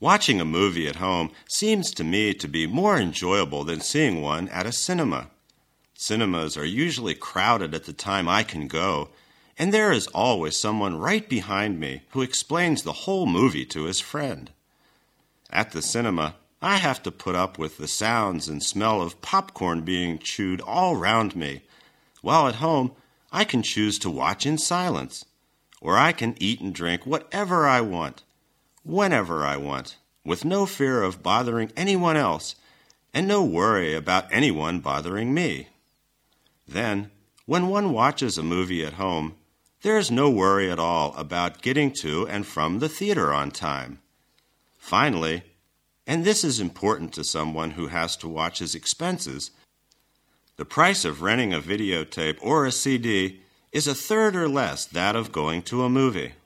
Watching a movie at home seems to me to be more enjoyable than seeing one at a cinema. Cinemas are usually crowded at the time I can go, and there is always someone right behind me who explains the whole movie to his friend. At the cinema, I have to put up with the sounds and smell of popcorn being chewed all round me, while at home I can choose to watch in silence, or I can eat and drink whatever I want, whenever I want, with no fear of bothering anyone else and no worry about anyone bothering me. Then, when one watches a movie at home, there is no worry at all about getting to and from the theater on time. Finally, and this is important to someone who has to watch his expenses, the price of renting a videotape or a CD is a third or less that of going to a movie.